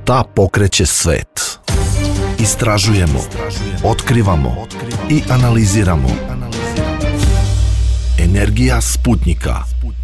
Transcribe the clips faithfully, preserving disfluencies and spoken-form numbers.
Šta pokreće svet? Istražujemo, otkrivamo i analiziramo. Energija Sputnjika.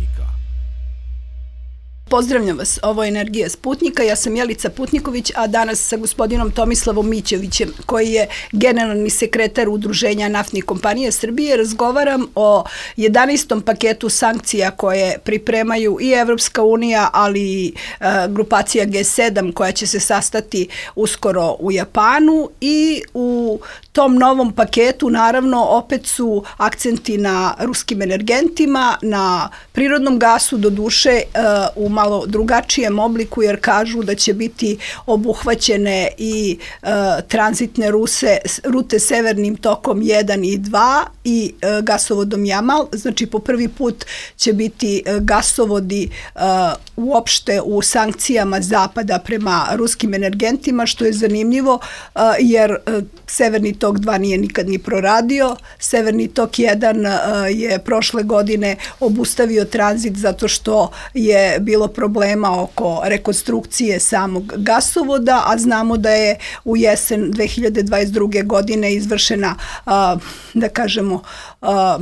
Pozdravljam vas, ovo je Energija Sputnjika, ja sam Jelica Putniković, a danas sa gospodinom Tomislavom Mićevićem, koji je generalni sekretar Udruženja naftnih kompanija Srbije, razgovaram o jedanaestom paketu sankcija koje pripremaju i Evropska unija, ali i e, grupacija G sedam koja će se sastati uskoro u Japanu, i u tom novom paketu naravno opet su akcenti na ruskim energentima, na prirodnom gasu, do duše e, u malo drugačijem obliku, jer kažu da će biti obuhvaćene i e, tranzitne ruse, rute severnim tokom jedan i dva i e, gasovodom Jamal. Znači po prvi put će biti e, gasovodi e, uopšte u sankcijama Zapada prema ruskim energentima, što je zanimljivo e, jer e, Severni tok dva nije nikad ni proradio. Severni tok jedan e, je prošle godine obustavio tranzit zato što je bilo problema oko rekonstrukcije samog gasovoda, a znamo da je u jesen dve hiljade dvadeset druge. godine izvršena, a, da kažemo, a,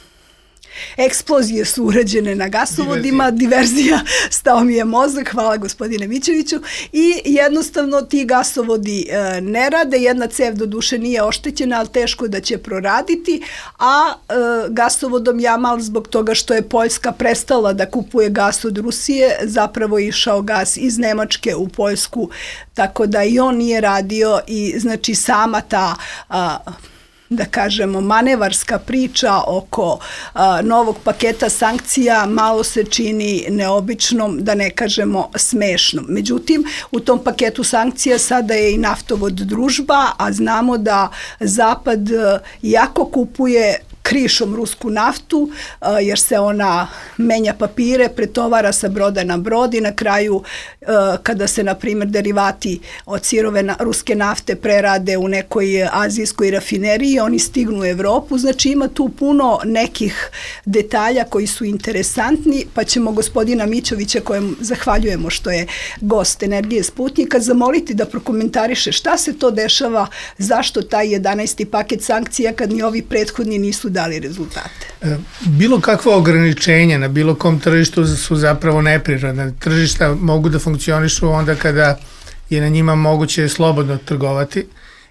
eksplozije su urađene na gasovodima, diverzija, diverzija stao mi je mozak, hvala gospodine Mićeviću, i jednostavno ti gasovodi e, ne rade, jedna cev do duše nije oštećena, ali teško da će proraditi, a e, gasovodom Jamal, zbog toga što je Poljska prestala da kupuje gas od Rusije, zapravo je išao gas iz Nemačke u Poljsku, tako da i on nije radio, i znači sama ta a, da kažemo, manevarska priča oko a, novog paketa sankcija malo se čini neobičnom, da ne kažemo smešnom. Međutim, u tom paketu sankcija sada je i naftovod Družba, a znamo da Zapad jako kupuje krišom rusku naftu, jer se ona menja papire, pretovara sa broda na brod i na kraju kada se, na primjer, derivati od sirove na, ruske nafte prerade u nekoj azijskoj rafineriji, oni stignu u Evropu. Znači ima tu puno nekih detalja koji su interesantni, pa ćemo gospodina Mićevića, kojem zahvaljujemo što je gost Energije Sputnjika, zamoliti da prokomentariše šta se to dešava, zašto taj jedanaesti paket sankcija kad ni ovi prethodni nisu dali rezultate. Bilo kakvo ograničenje na bilo kom tržištu su zapravo neprirodne. Tržišta mogu da funkcionišu onda kada je na njima moguće slobodno trgovati,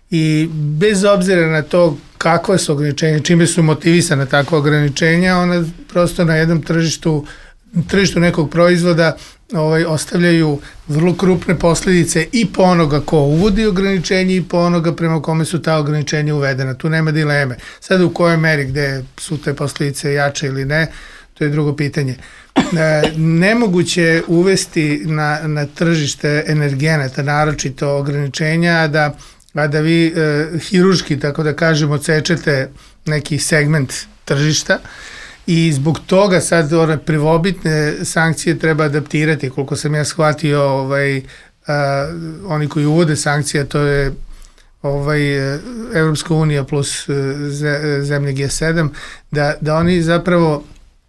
i bez obzira na to kakve su ograničenja, čime su motivisane takva ograničenja, ona prosto na jednom tržištu tržištu nekog proizvoda ovaj, ostavljaju vrlo krupne posljedice i po onoga ko uvodi ograničenje i po onoga prema kome su ta ograničenja uvedena. Tu nema dileme. Sada u kojoj meri, gde su te posljedice jače ili ne, to je drugo pitanje. E, nemoguće uvesti na, na tržište energenata, naročito ograničenja, a da, a da vi e, hiruški, tako da kažemo, cečete neki segment tržišta. I zbog toga sad one prvobitne sankcije treba adaptirati. Koliko sam ja shvatio, ovaj, a, oni koji uvode sankcije, to je ovaj, Evropska unija plus zemlje G sedam, da, da oni zapravo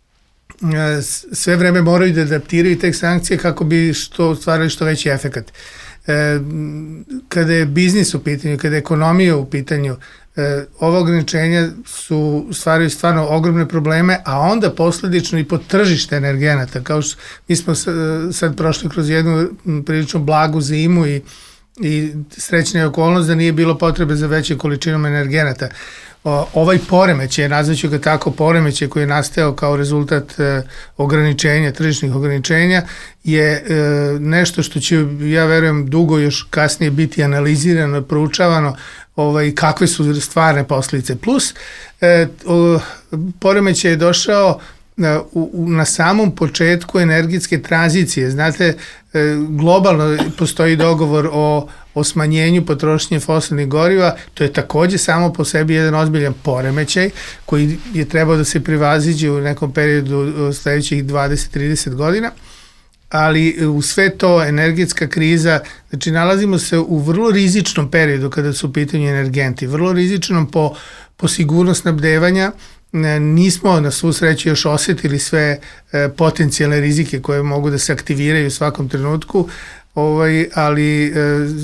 a, sve vreme moraju da adaptiraju te sankcije kako bi što stvarali što veći efekat. E, kada je biznis u pitanju, kada je ekonomija u pitanju, E, ova ograničenja su stvaraju stvarno ogromne probleme, a onda posledično i po tržište energenata. Kao što mi smo sad prošli kroz jednu prilično blagu zimu i, i srećna je okolnost da nije bilo potrebe za većom količinom energenata. O, ovaj poremećaj, nazvaću ga tako, poremećaj koji je nastao kao rezultat e, ograničenja, tržišnih ograničenja, je e, nešto što će, ja verujem, dugo još kasnije biti analizirano, proučavano, ovaj, kakve su stvarne posljedice. Plus, e, o, poremećaj je došao U, u, na samom početku energetske tranzicije. Znate, e, globalno postoji dogovor o, o smanjenju potrošnje fosilnih goriva, to je takođe samo po sebi jedan ozbiljan poremećaj koji je trebao da se privaziđe u nekom periodu sledećih dvadeset do trideset godina, ali u sve to energetska kriza, znači nalazimo se u vrlo rizičnom periodu kada su u pitanju energenti, vrlo rizičnom po, po sigurnost snabdevanja, nismo na svu sreću još osjetili sve potencijalne rizike koje mogu da se aktiviraju u svakom trenutku, ovaj, ali e,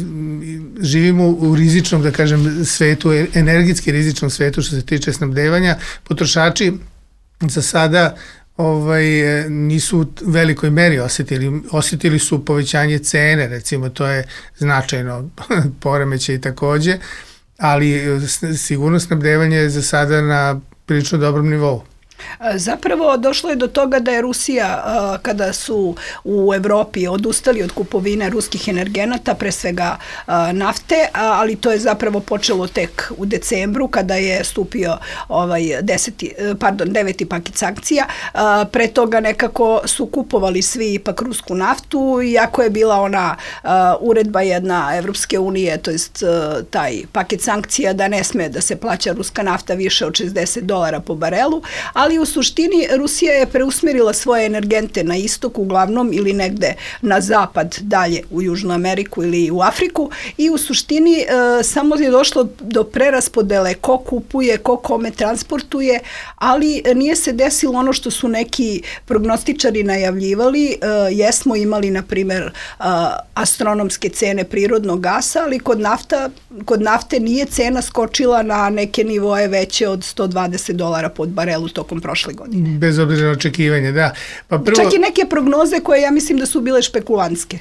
živimo u rizičnom, da kažem, svetu, energetski rizičnom svetu što se tiče snabdevanja. Potrošači za sada ovaj, nisu u velikoj meri osjetili, osjetili su povećanje cene, recimo to je značajno poremećaj takođe, ali sigurno snabdevanje je za sada na prilično dobrom nivou. Zapravo došlo je do toga da je Rusija, kada su u Evropi odustali od kupovine ruskih energenata, pre svega nafte, ali to je zapravo počelo tek u decembru kada je stupio ovaj deseti, pardon, deveti paket sankcija. Pre toga nekako su kupovali svi ipak rusku naftu, iako je bila ona uredba jedna Evropske unije, to jest taj paket sankcija da ne sme da se plaća ruska nafta više od šezdeset dolara po barelu, ali u suštini Rusija je preusmerila svoje energente na istok uglavnom ili negde na zapad, dalje u Južnu Ameriku ili u Afriku, i u suštini e, samo je došlo do preraspodele ko kupuje, ko kome transportuje, ali nije se desilo ono što su neki prognostičari najavljivali. E, jesmo imali, na primer, e, astronomske cene prirodnog gasa, ali kod, nafta, kod nafte nije cena skočila na neke nivoje veće od sto dvadeset dolara pod barelu tokom prošle godine. Bez obzira na očekivanje, da. Pa prvo, čak i neke prognoze koje ja mislim da su bile špekulantske.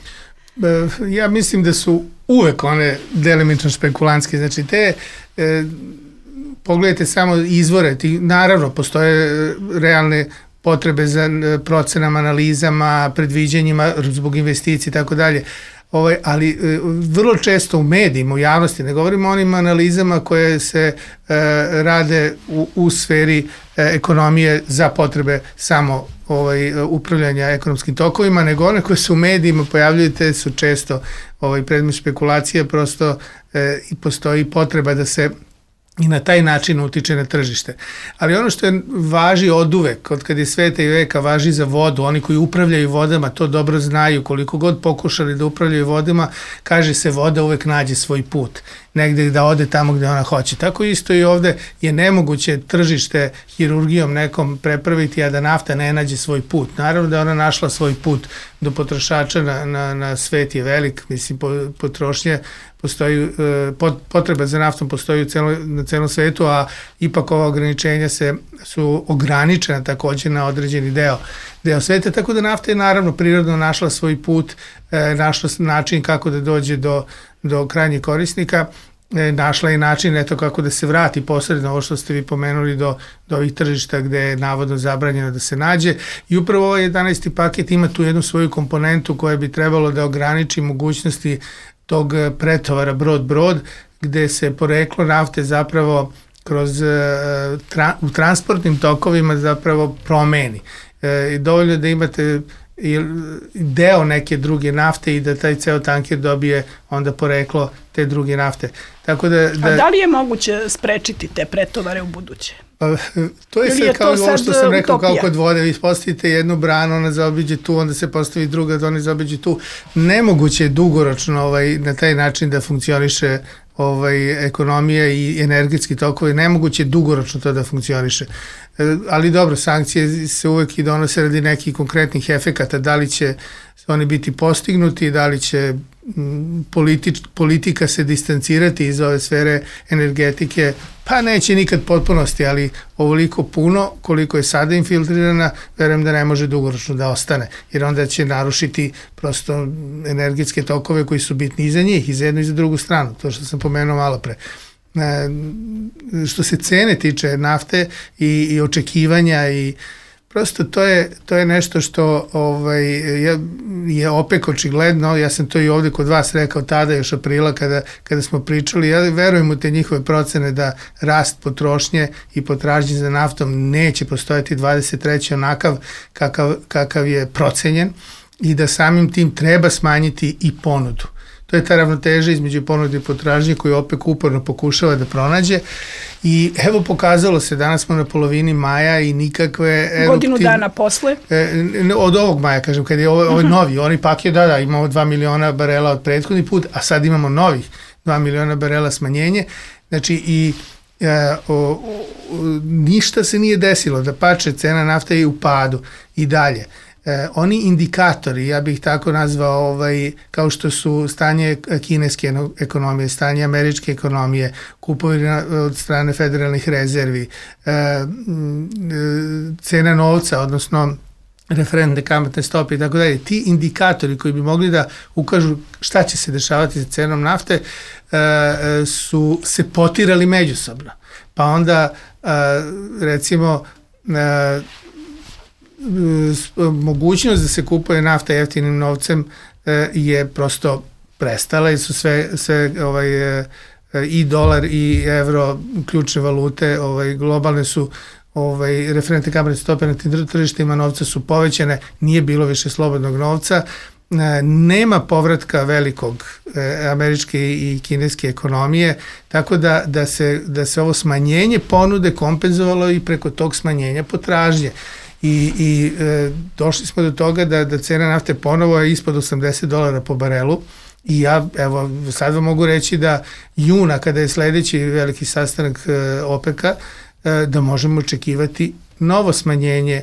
Ja mislim da su uvek one delimično špekulantske. Znači te, e, pogledajte samo izvore, ti, naravno postoje realne potrebe za procenama, analizama, predviđanjima zbog investicije i tako dalje. Ovaj, ali e, vrlo često u medijima, u javnosti, ne govorimo o onim analizama koje se e, rade u, u sferi e, ekonomije za potrebe samo ovaj, upravljanja ekonomskim tokovima, nego one koje se u medijima pojavljuju, te su često ovaj, predmet špekulacije, prosto e, i postoji potreba da se i na taj način utiče na tržište. Ali ono što je važi od uvek, od kad je sveta i veka, važi za vodu. Oni koji upravljaju vodama to dobro znaju. Koliko god pokušali da upravljaju vodama, kaže se voda uvek nađe svoj put. Negde da ode tamo gde ona hoće. Tako isto i ovde je nemoguće tržište hirurgijom nekom prepraviti, a da nafta ne nađe svoj put. Naravno da je ona našla svoj put do potrošača na, na, na svet je velik, mislim, potrošnje postoji, potreba za naftom postoji u celo, na celom svetu, a ipak ova ograničenja se su ograničena takođe na određeni deo, deo sveta, tako da nafta je naravno prirodno našla svoj put, našla način kako da dođe do, do krajnjih korisnika, našla i način eto kako da se vrati posredno ovo što ste vi pomenuli do, do ovih tržišta gde je navodno zabranjeno da se nađe, i upravo ovaj jedanaesti paket ima tu jednu svoju komponentu koja bi trebalo da ograniči mogućnosti tog pretovara brod-brod, gde se poreklo nafte zapravo kroz, tra, u transportnim tokovima zapravo promeni. E, dovoljno da imate deo neke druge nafte i da taj ceo tanker dobije onda poreklo te druge nafte. Tako da, da... A da li je moguće sprečiti te pretovare u buduće? Pa, to je sve kao ovo što sam rekao, kao kod vode, vi postavite jednu branu, ona zaobiđe tu, onda se postavi druga, da ona zaobiđe tu. Nemoguće je dugoročno ovaj, na taj način da funkcioniše ovaj, ekonomija i energetski tokovi, nemoguće je dugoročno to da funkcioniše. E, ali dobro, sankcije se uvek i donose radi nekih konkretnih efekata, da li će oni biti postignuti, da li će Politič, politika se distancirati iz ove sfere energetike, pa neće nikad potpunosti, ali ovoliko puno koliko je sada infiltrirana, verujem da ne može dugoročno da ostane, jer onda će narušiti prosto energetske tokove koji su bitni i za njih, i za jednu i za drugu stranu, to što sam pomenuo malo pre. E, što se cene tiče nafte i, i očekivanja i prosto to je, to je nešto što ovaj, je, je opek očigledno, ja sam to i ovde kod vas rekao tada još aprila kada, kada smo pričali, ja verujem u te njihove procene da rast potrošnje i potražnje za naftom neće postojati dvadeset treće onakav kakav, kakav je procenjen, i da samim tim treba smanjiti i ponudu. To je ta ravnoteža između ponude i potražnje koju opet uporno pokušava da pronađe, i evo pokazalo se, danas smo na polovini maja i nikakve... Godinu dana posle? E, od ovog maja, kažem, kad je ovo, ovo uh-huh. novi, oni pak je, da, da, imamo dva miliona barela od prethodni put, a sad imamo novih dva miliona barela smanjenje, znači i e, o, o, ništa se nije desilo, da pače cena nafte je u padu i dalje. E, oni indikatori, ja bih tako nazvao, ovaj, kao što su stanje kineske ekonomije, stanje američke ekonomije, kupovina od strane federalnih rezervi, e, cena novca, odnosno referentne kamatne stope i tako dalje, ti indikatori koji bi mogli da ukažu šta će se dešavati sa cenom nafte e, su se potirali međusobno. Pa onda e, recimo e, mogućnost da se kupuje nafta jeftinim novcem e, je prosto prestala i su sve, sve ovaj, e, i dolar i evro ključne valute ovaj, globalne su ovaj, referentne kamatne stope na tim tržištima novca su povećane, nije bilo više slobodnog novca, e, nema povratka velikog e, američke i kineske ekonomije, tako da, da, se, da se ovo smanjenje ponude kompenzovalo i preko tog smanjenja potražnje. I, i e, došli smo do toga da, da cena nafte ponovo je ispod osamdeset dolara po barelu i ja, evo, sad vam mogu reći da juna, kada je sledeći veliki sastanak e, OPEC-a, e, da možemo očekivati novo smanjenje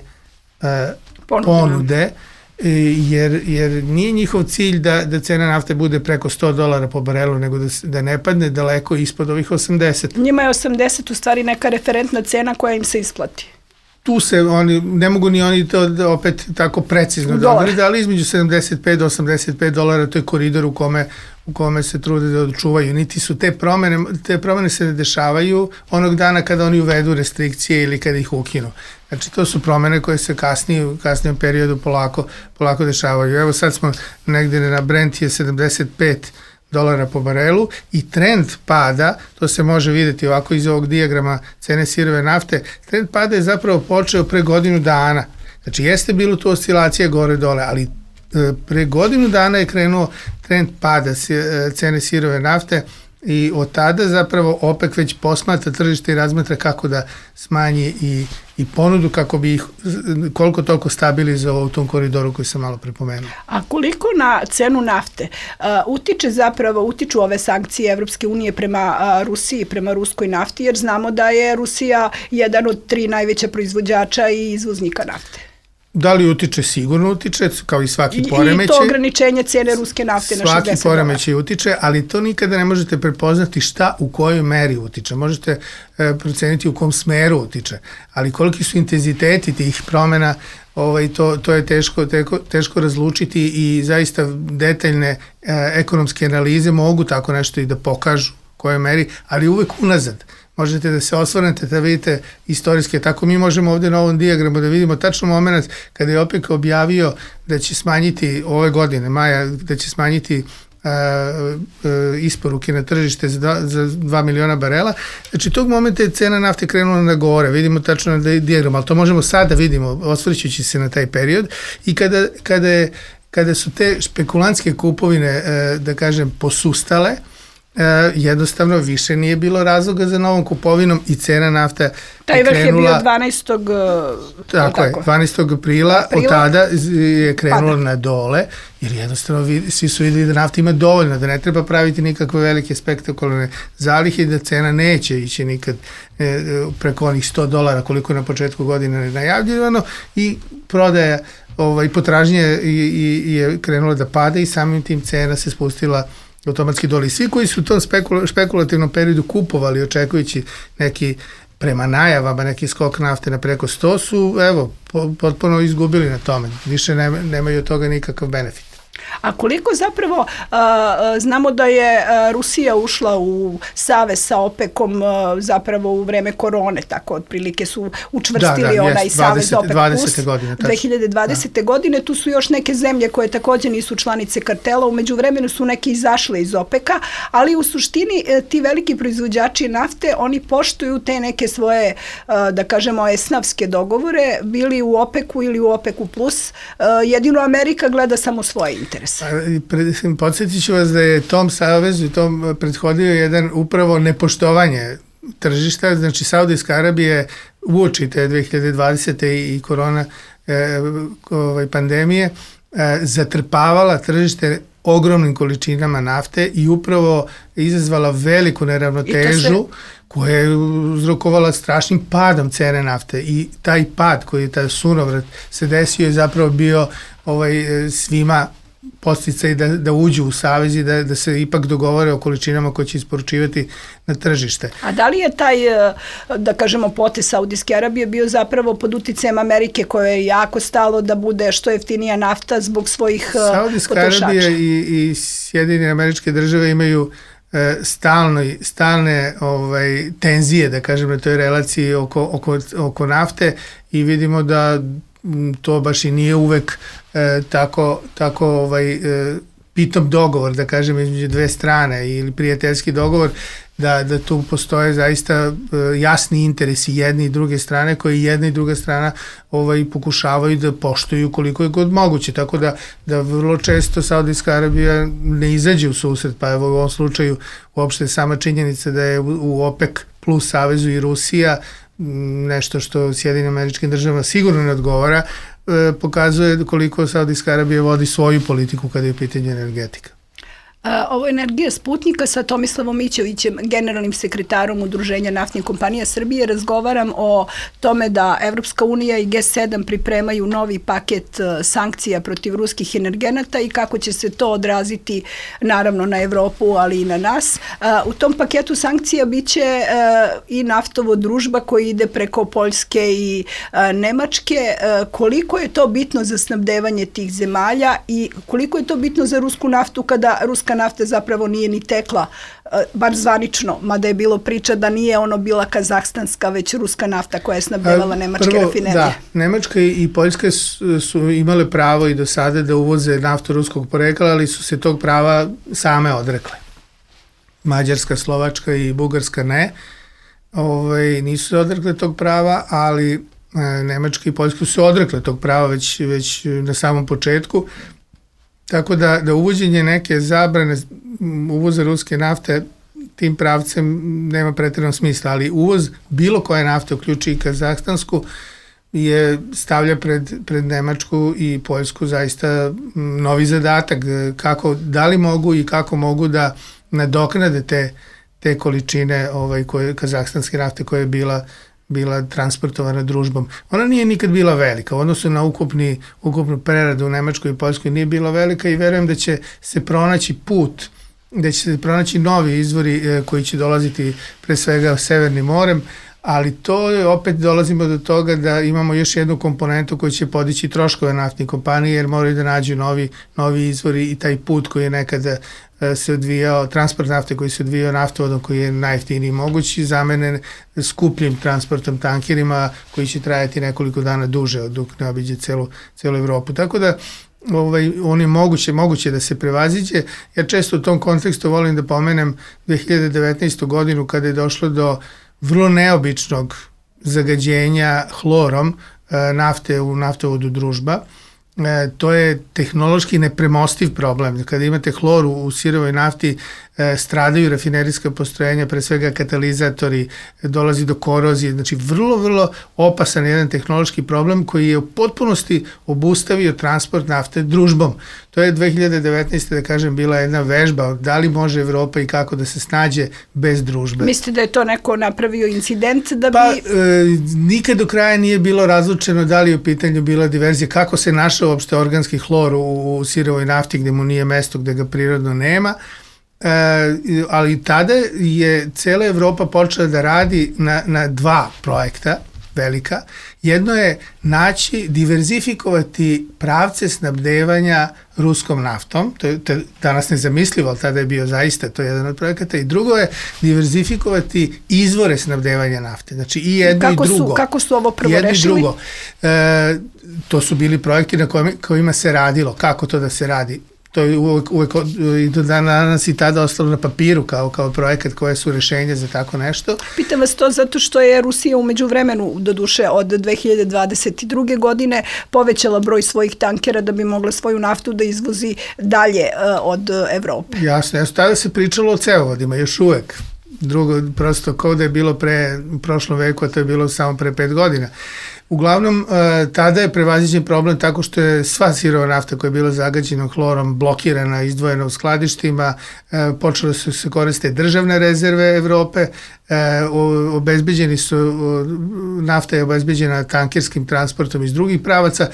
e, ponude, e, jer, jer nije njihov cilj da, da cena nafte bude preko sto dolara po barelu, nego da, da ne padne daleko ispod ovih osamdeset. Njima je osamdeset u stvari neka referentna cena koja im se isplati. Tu se oni, ne mogu ni oni to da opet tako precizno da odrede, ali između sedamdeset pet do osamdeset pet dolara to je koridor u kome, u kome se trude da odčuvaju. Niti su te promene, te promene se ne dešavaju onog dana kada oni uvedu restrikcije ili kada ih ukinu. Znači to su promene koje se kasnije, u kasnijem periodu polako, polako dešavaju. Evo sad smo negde na Brent je sedamdeset pet dolara po barelu i trend pada, to se može vidjeti ovako iz ovog dijagrama cene sirove nafte, trend pada je zapravo počeo pre godinu dana. Znači jeste bilo tu oscilacija gore dole, ali pre godinu dana je krenuo trend pada cene sirove nafte i od tada zapravo OPEC već posmatra tržište i razmatra kako da smanji i, i ponudu kako bi ih koliko toliko stabilizovao u tom koridoru koji sam malo prepomenuo. A koliko na cenu nafte uh, utiče zapravo, utiču ove sankcije Evropske unije prema uh, Rusiji, prema ruskoj nafti, jer znamo da je Rusija jedan od tri najveća proizvođača i izvoznika nafte. Da li utiče? Sigurno utiče, kao i svaki poremećaj. I to ograničenje cene ruske nafte na šezdeset dolara. Svaki poremećaj utiče, ali to nikada ne možete prepoznati šta u kojoj meri utiče. Možete e, proceniti u kom smeru utiče, ali koliki su intenziteti tih promena, ovaj, to, to je teško, teško, teško razlučiti i zaista detaljne e, ekonomske analize mogu tako nešto i da pokažu u kojoj meri, ali uvek unazad. Možete da se osvrnete, da vidite istorijske, tako mi možemo ovde na ovom dijagramu da vidimo tačno moment kada je OPEC objavio da će smanjiti ove godine, maja, da će smanjiti uh, uh, isporuke na tržište za dva, za dva miliona barela. Znači tog momenta je cena nafte krenula na gore, vidimo tačno na dijagramu, ali to možemo sad da vidimo, osvrćući se na taj period i kada, kada, je, kada su te špekulantske kupovine, uh, da kažem, posustale, E, jednostavno više nije bilo razloga za novom kupovinom i cena nafta taj vrh je bio dvanaestog Tako, tako je, dvanaestog aprila, aprila, od tada je krenulo na dole, jer jednostavno vi, svi su videli da nafta ima dovoljno, da ne treba praviti nikakve velike spektakularne zalihe i da cena neće ići nikad e, preko onih sto dolara koliko je na početku godine najavljivano i prodaja ovaj, potražnje je, je krenula da pada i samim tim cena se spustila automatski dole. I svi koji su u tom spekula, špekulativnom periodu kupovali očekujući neki prema najavama neki skok nafte na preko sto su evo potpuno izgubili na tome. Više nema, nemaju od toga nikakav benefit. A koliko zapravo, uh, znamo da je uh, Rusija ušla u savez sa OPEC-om uh, zapravo u vreme korone, tako otprilike su učvrstili da, da, onaj jest, savez OPEC plus godine, dve hiljade dvadesete. Da. godine. Tu su još neke zemlje koje takođe nisu članice kartela, umeđu vremenu su neki izašle iz OPEC-a, ali u suštini ti veliki proizvođači nafte, oni poštuju te neke svoje, uh, da kažemo, esnavske dogovore, bili u OPEC-u ili u OPEC-u plus. Uh, jedino Amerika gleda samo svoje interese. Podsjetit ću vas da je tom savezu i tom prethodio jedan upravo nepoštovanje tržišta, znači Saudijska Arabija je uoči te dve hiljade dvadesete i korona e, ovaj, pandemije e, zatrpavala tržište ogromnim količinama nafte i upravo izazvala veliku neravnotežu koja je uzrokovala strašnim padom cene nafte i taj pad koji je taj sunovrat se desio je zapravo bio ovaj, svima podsticaj da, da uđu u savez i da, da se ipak dogovore o količinama koje će isporučivati na tržište. A da li je taj, da kažemo, potez Saudijske Arabije bio zapravo pod uticajem Amerike koje je jako stalo da bude što jeftinija nafta zbog svojih Saudijska potrošača? Saudijska Arabija i, i Sjedinjene Američke Države imaju e, stalno, stalne ovaj, tenzije, da kažem, na toj relaciji oko, oko, oko nafte i vidimo da to baš i nije uvek e, tako, tako ovaj, e, pitom dogovor, da kažem, između dve strane ili prijateljski dogovor, da, da tu postoje zaista e, jasni interesi jedne i druge strane koji jedna i druga strana ovaj, pokušavaju da poštuju koliko je god moguće, tako da, da vrlo često Saudijska Arabija ne izađe u susret, pa evo u ovom slučaju uopšte sama činjenica da je u, u OPEC plus savezu i Rusija nešto što Sjedinim Američkim Državama sigurno ne odgovara, e, pokazuje koliko Saudijska Arabija vodi svoju politiku kada je u pitanju energetika. Ovo je Energija Sputnika sa Tomislavom Mićevićem, generalnim sekretarom Udruženja naftnih kompanija Srbije. Razgovaram o tome da Evropska unija i G sedam pripremaju novi paket sankcija protiv ruskih energenata i kako će se to odraziti naravno na Evropu, ali i na nas. U tom paketu sankcija biće i naftovod Družba koji ide preko Poljske i Nemačke. Koliko je to bitno za snabdevanje tih zemalja i koliko je to bitno za rusku naftu kada ruska nafta zapravo nije ni tekla, bar zvanično, mada je bilo priča da nije ono bila kazahstanska, već ruska nafta koja je snabdevala nemačke Prvo, rafinerije. Da, Nemačka i Poljska su, su imale pravo i do sada da uvoze naftu ruskog porekla, ali su se tog prava same odrekle. Mađarska, Slovačka i Bugarska ne. Ove, nisu se odrekle tog prava, ali e, Nemačka i Poljska su se odrekle tog prava već, već na samom početku. Tako da, da uvođenje neke zabrane uvoza ruske nafte tim pravcem nema pretjerano smisla, ali uvoz bilo koje nafte, uključi i kazahstansku, je stavlja pred, pred Nemačku i Poljsku zaista novi zadatak. Kako, da li mogu i kako mogu da nadoknade te, te količine ovaj, koje, kazahstanske nafte koja je bila bila transportovana družbom. Ona nije nikad bila velika, u odnosu na ukupni, ukupnu preradu u Nemačkoj i Poljskoj nije bila velika i verujem da će se pronaći put, da će se pronaći novi izvori e, koji će dolaziti pre svega Severnim morem, ali to je, opet dolazimo do toga da imamo još jednu komponentu koja će podići troškove naftnih kompanije jer moraju da nađu novi, novi izvori i taj put koji je nekada se odvijao, transport nafte koji se odvijao naftovodom koji je najjeftiniji mogući, zamene skupljim transportom tankerima koji će trajati nekoliko dana duže dok ne obiđe celu, celu Evropu. Tako da ovaj, on je moguće, moguće da se prevaziđe. Ja često u tom kontekstu volim da pomenem dve hiljade devetnaestu godinu kada je došlo do vrlo neobičnog zagađenja hlorom e, nafte u naftovodu Družba. E, to je tehnološki nepremostiv problem. Kada imate hlor u sirovoj nafti, e, stradaju rafinerijska postrojenja, pre svega katalizatori, dolazi do korozije, znači vrlo, vrlo opasan jedan tehnološki problem koji je u potpunosti obustavio transport nafte družbom. To je dve hiljade devetnaeste. da kažem bila jedna vežba da li može Evropa i kako da se snađe bez družbe. Mislite da je to neko napravio incident da bi... Pa, e, nikad do kraja nije bilo razlučeno da li je u pitanju bila diverzija, kako se našao uopšte organski hlor u, u sirovoj nafti gde mu nije mesto, gde ga prirodno nema. E, ali tada je cela Evropa počela da radi na, na dva projekta velika. Jedno je naći, diverzifikovati pravce snabdevanja ruskom naftom, to je to danas nezamislivo, ali tada je bio zaista to je jedan od projekata, i drugo je diverzifikovati izvore snabdevanja nafte, znači i jedno kako i drugo. Su, kako su ovo prvo jedno rešili? I drugo. E, to su bili projekti na kojima, kojima se radilo, kako to da se radi. To je uvek, uvek i do danas i tada ostalo na papiru kao, kao projekat koje su rešenje za tako nešto. Pitam vas to zato što je Rusija umeđu vremenu, doduše od dve hiljade dvadeset druge. godine, povećala broj svojih tankera da bi mogla svoju naftu da izvozi dalje uh, od Evrope. Jasno, jasno. Tada se pričalo o cevovodima, još uvek. Drugo, prosto kao da je bilo pre, u prošlom veku, a to je bilo samo pre pet godina. Uglavnom, tada je prevaziđen problem tako što je sva sirova nafta koja je bila zagađena hlorom blokirana, izdvojena u skladištima, počele su se koriste državne rezerve Evrope, obezbeđeni su, nafta je obezbeđena tankerskim transportom iz drugih pravaca.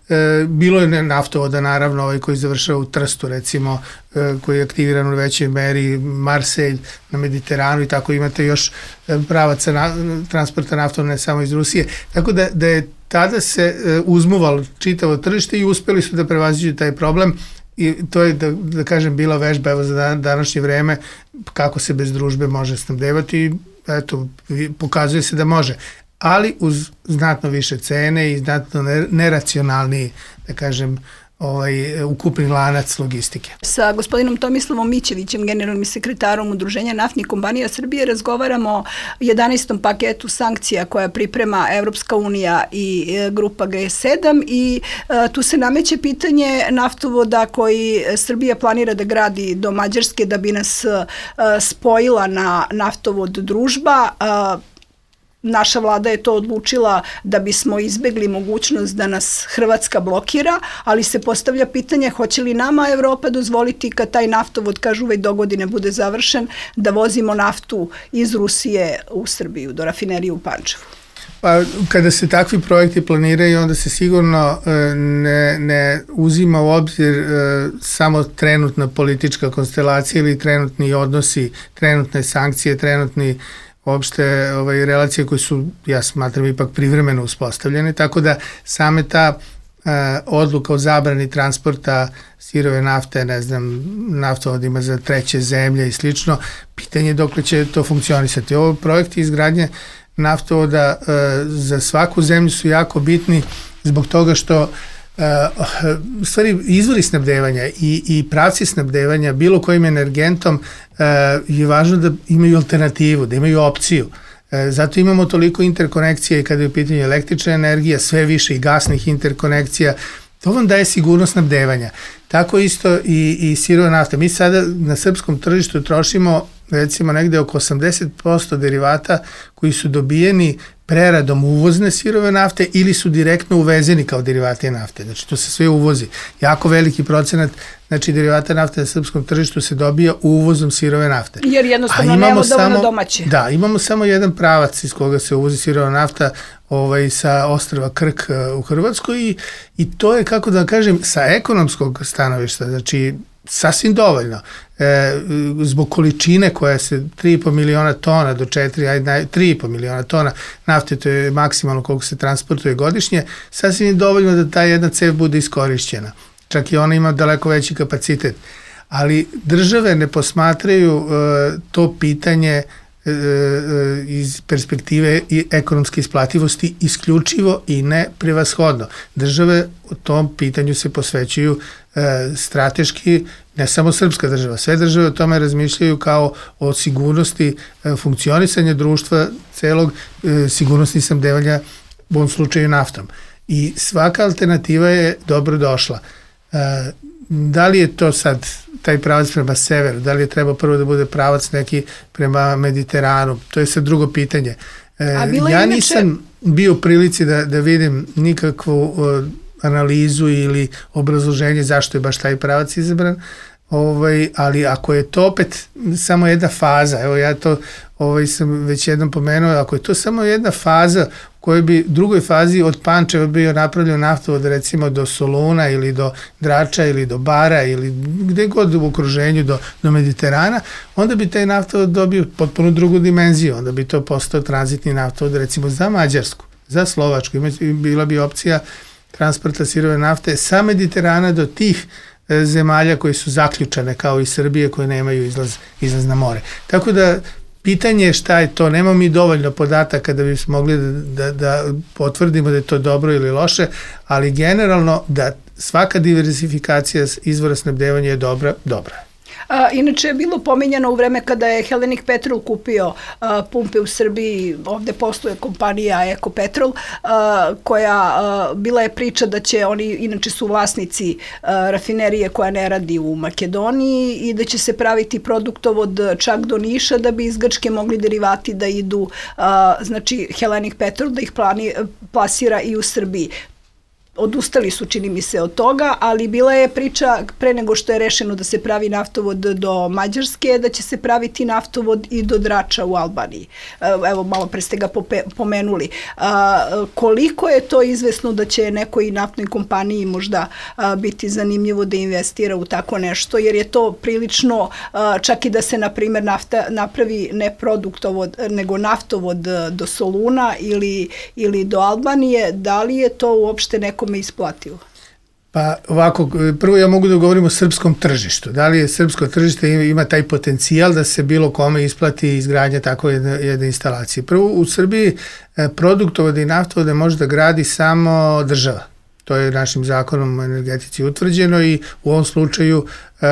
Bilo je naftovoda, naravno, ovaj koji završava u Trstu, recimo, koji je aktiviran u većoj meri, Marselj na Mediteranu i tako imate još pravaca na, transporta naftom ne samo iz Rusije. Tako da, da je tada se uzmuvalo čitavo tržište i uspeli su da prevaziđu taj problem i to je, da, da kažem, bila vežba evo za današnje vreme kako se bez družbe može snabdevati i eto, pokazuje se da može, ali uz znatno više cene i znatno neracionalniji, da kažem, ovaj, ukupni lanac logistike. Sa gospodinom Tomislavom Mićevićem, generalnim sekretarom Udruženja naftnih kompanija Srbije, razgovaramo o jedanaestom paketu sankcija koja priprema Evropska unija i grupa G sedam i e, tu se nameće pitanje naftovoda koji Srbija planira da gradi do Mađarske da bi nas e, spojila na naftovod Družba. E, Naša vlada je to odlučila da bismo izbegli mogućnost da nas Hrvatska blokira, ali se postavlja pitanje hoće li nama Evropa dozvoliti kad taj naftovod, kažu, već do godine bude završen, da vozimo naftu iz Rusije u Srbiju, do rafinerije u Pančevu. Pa, kada se takvi projekti planiraju, onda se sigurno ne, ne uzima u obzir e, samo trenutna politička konstelacija ili trenutni odnosi, trenutne sankcije, trenutni uopšte ovaj, relacije koje su, ja smatram, ipak privremeno uspostavljene, tako da same ta e, odluka o zabrani transporta sirove nafte, ne znam, naftovodima za treće zemlje i slično, pitanje dokle će to funkcionisati. Ovo projekti izgradnje naftovoda e, za svaku zemlju su jako bitni zbog toga što Uh, stvari, izvori snabdevanja i, i pravci snabdevanja bilo kojim energentom uh, je važno da imaju alternativu, da imaju opciju. Uh, zato imamo toliko interkonekcija i kada je u pitanju električna energija, sve više i gasnih interkonekcija. To vam daje sigurnost snabdevanja. Tako isto i, i sirova nafta. Mi sada na srpskom tržištu trošimo recimo negde oko osamdeset posto derivata koji su dobijeni preradom uvozne sirove nafte ili su direktno uvezeni kao derivati nafte. Znači to se sve uvozi. Jako veliki procenat, znači, derivata nafte na srpskom tržištu se dobija uvozom sirove nafte. Jer jednostavno nemamo dovoljno domaće. Da, imamo samo jedan pravac iz koga se uvozi sirova nafta ovaj, sa ostrva Krk u Hrvatskoj i, i to je, kako da kažem, sa ekonomskog stanovišta, znači sasvim dovoljno. E, zbog količine koja se tri i po miliona tona do četiri, ajde, tri i po miliona tona nafte, to je maksimalno koliko se transportuje godišnje, sasvim je dovoljno da ta jedna cev bude iskorišćena. Čak i ona ima daleko veći kapacitet. Ali države ne posmatraju e, to pitanje e, iz perspektive i ekonomske isplativosti isključivo i ne prevashodno. Države u tom pitanju se posvećuju e, strateški, ne samo srpska država, sve države o tome razmišljaju kao o sigurnosti e, funkcionisanja društva celog, e, sigurnosti snabdevanja u ovom slučaju naftom. I svaka alternativa je dobro došla. E, da li je to sad taj pravac prema severu, da li je treba prvo da bude pravac neki prema Mediteranu, to je sad drugo pitanje. E, ja nisam bio u prilici da, da vidim nikakvu o, analizu ili obrazloženje zašto je baš taj pravac izabran, ovaj, ali ako je to opet samo jedna faza, evo ja to ovaj, sam već jednom pomenuo, ako je to samo jedna faza u kojoj bi drugoj fazi od Pančeva bio napravljen naftovod recimo do Soluna ili do Drača ili do Bara ili gde god u okruženju do, do Mediterana, onda bi taj naftovod dobio potpuno drugu dimenziju, onda bi to postao tranzitni naftovod recimo za Mađarsku, za Slovačku, bila bi opcija transporta sirove nafte sa Mediterana do tih zemalja koje su zaključane kao i Srbije koje nemaju izlaz, izlaz na more. Tako da pitanje je šta je to, nemamo mi dovoljno podataka da bismo mogli da, da, da potvrdimo da je to dobro ili loše, ali generalno da svaka diversifikacija izvora snabdevanja je dobra, dobra. A, inače je bilo pominjano u vreme kada je Hellenic Petrol kupio a, pumpe u Srbiji, ovde posluje kompanija Ekopetrol, a, koja a, bila je priča da će oni, inače su vlasnici a, rafinerije koja ne radi u Makedoniji i da će se praviti produktovod čak do Niša da bi iz Grčke mogli derivati da idu, a, znači Hellenic Petrol da ih plani, plasira i u Srbiji. Odustali su, čini mi se, od toga, ali bila je priča pre nego što je rešeno da se pravi naftovod do Mađarske, da će se praviti naftovod i do Drača u Albaniji. Evo, malo pre ste ga pomenuli. A, koliko je to izvesno da će nekoj naftnoj kompaniji možda a, biti zanimljivo da investira u tako nešto, jer je to prilično, a, čak i da se, na primjer, nafta napravi ne produktovod, nego naftovod do Soluna ili, ili do Albanije, da li je to uopšte neko me isplativo? Pa ovako, prvo ja mogu da govorim o srpskom tržištu. Da li je srpsko tržište ima taj potencijal da se bilo kome isplati izgradnja tako jedne, jedne instalacije? Prvo, u Srbiji produktovode i naftovode može da gradi samo država. To je našim zakonom o energetici utvrđeno i u ovom slučaju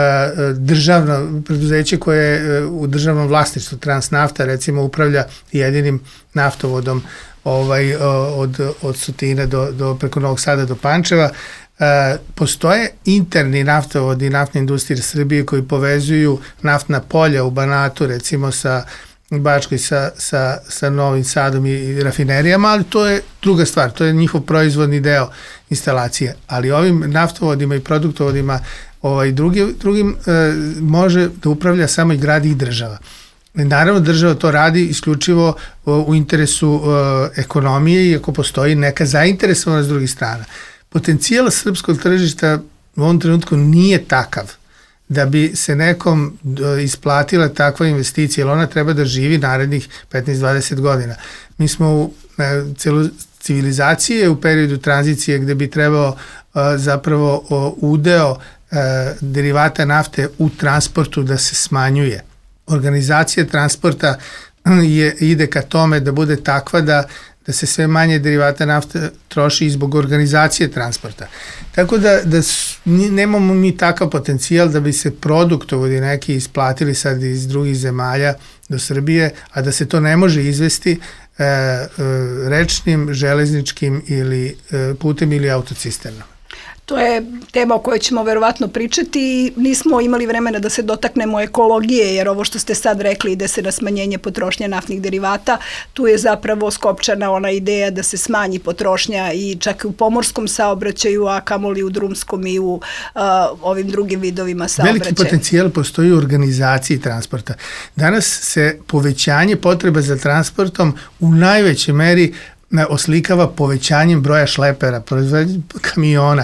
državno preduzeće koje je u državnom vlasništvu, Transnafta recimo, upravlja jedinim naftovodom ovaj, od, od Sutina do, do, preko Novog Sada do Pančeva. E, postoje interni naftovodi i naftne industrije Srbije koji povezuju naftna polja u Banatu, recimo sa Bačkoj, sa, sa, sa Novim Sadom i, i rafinerijama, ali to je druga stvar, to je njihov proizvodni deo instalacije. Ali ovim naftovodima i produktovodima ovaj, drugi, drugim e, može da upravlja samo i gradi i država. Naravno, država to radi isključivo u interesu uh, ekonomije i ako postoji neka zainteresovanost s drugih strana. Potencijal srpskog tržišta u ovom trenutku nije takav da bi se nekom isplatila takva investicija, jer ona treba da živi narednih petnaest do dvadeset godina. Mi smo u celu civilizacije u periodu tranzicije gde bi trebao uh, zapravo uh, udeo uh, derivata nafte u transportu da se smanjuje. Organizacija transporta je, ide ka tome da bude takva da, da se sve manje derivata nafte troši i zbog organizacije transporta. Tako da, da nemamo mi takav potencijal da bi se produktovodi neki isplatili sad iz drugih zemalja do Srbije, a da se to ne može izvesti e, e, rečnim, železničkim ili e, putem ili autocisternom. To je tema o kojoj ćemo verovatno pričati i nismo imali vremena da se dotaknemo ekologije, jer ovo što ste sad rekli ide se na smanjenje potrošnje naftnih derivata, tu je zapravo skopčana ona ideja da se smanji potrošnja i čak i u pomorskom saobraćaju, a kamoli u drumskom i u uh, ovim drugim vidovima saobraćaja. Veliki potencijal postoji u organizaciji transporta. Danas se povećanje potreba za transportom u najvećoj meri oslikava povećanjem broja šlepera, proizvodnje kamiona.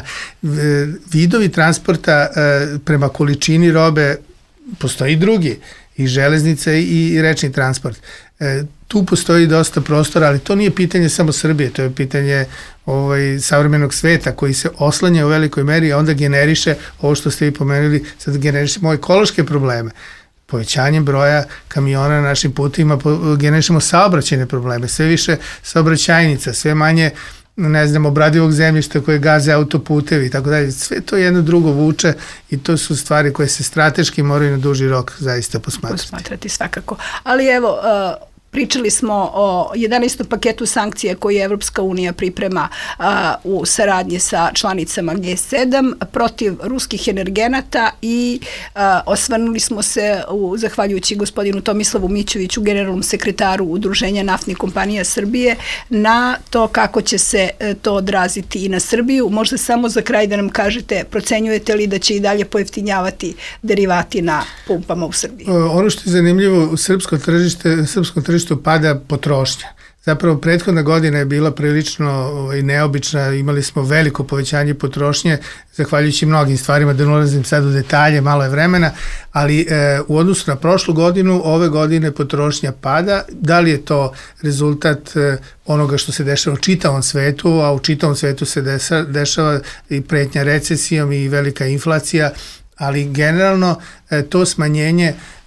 Vidovi transporta prema količini robe postoji drugi, i železnice i rečni transport. Tu postoji dosta prostora, ali to nije pitanje samo Srbije, to je pitanje ovaj, savremenog sveta koji se oslanja u velikoj meri, a onda generiše ovo što ste vi pomenuli, sad generišemo ekološke probleme. Povećanjem broja kamiona na našim putima generišemo saobraćajne probleme, sve više saobraćajnica, sve manje, ne znam, obradivog zemljišta koje gaze autoputevi i tako dalje. Sve to jedno drugo vuče i to su stvari koje se strateški moraju na duži rok zaista posmatrati. Posmatrati svakako. Ali evo, uh... pričali smo o jedanaestom paketu sankcija koje Evropska unija priprema a, u saradnji sa članicama G sedam protiv ruskih energenata i a, osvrnuli smo se, u, zahvaljujući gospodinu Tomislavu Mićeviću, generalnom sekretaru Udruženja naftnih kompanija Srbije, na to kako će se e, to odraziti i na Srbiju. Možda samo za kraj da nam kažete, procenjujete li da će i dalje pojeftinjavati derivati na pumpama u Srbiji? O, ono što je zanimljivo u srpsko tržište, srpsko tržište pada potrošnja. Zapravo, prethodna godina je bila prilično i neobična, imali smo veliko povećanje potrošnje, zahvaljujući mnogim stvarima, da ne ulazim sad u detalje, malo je vremena, ali e, u odnosu na prošlu godinu, ove godine potrošnja pada. Da li je to rezultat e, onoga što se dešava u čitavom svetu, a u čitavom svetu se desa, dešava i pretnja recesijom i velika inflacija, ali generalno e, to smanjenje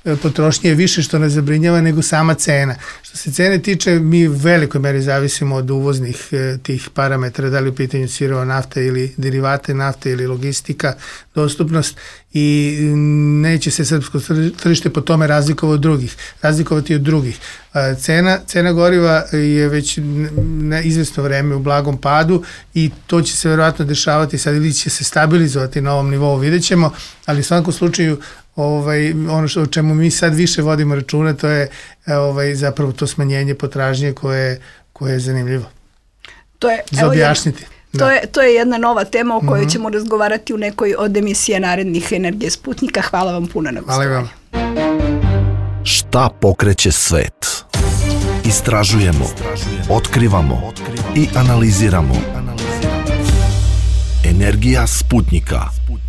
potrošnje je više što nas zabrinjava nego sama cena. Što se cene tiče, mi u velikoj meri zavisimo od uvoznih tih parametara, da li u pitanju sirova nafta ili derivate nafte ili logistika, dostupnost, i neće se srpsko tržište po tome razlikovati od drugih. Razlikovati od drugih. Cena, cena goriva je već na izvesno vreme u blagom padu i to će se verovatno dešavati sad ili će se stabilizovati na ovom nivou, vidjet ćemo, ali u svakom slučaju ovaj, ono što, o čemu mi sad više vodimo računa, to je ovaj, zapravo to smanjenje potražnje koje, koje je zanimljivo. To je, za objasniti. Da. To, je, to je jedna nova tema o kojoj mm-hmm. ćemo razgovarati u nekoj od emisija narednih Energije Sputnika. Hvala vam puno na gostovanju. Hvala vam. Šta pokreće svet? Istražujemo, otkrivamo i analiziramo. Energija Sputnika.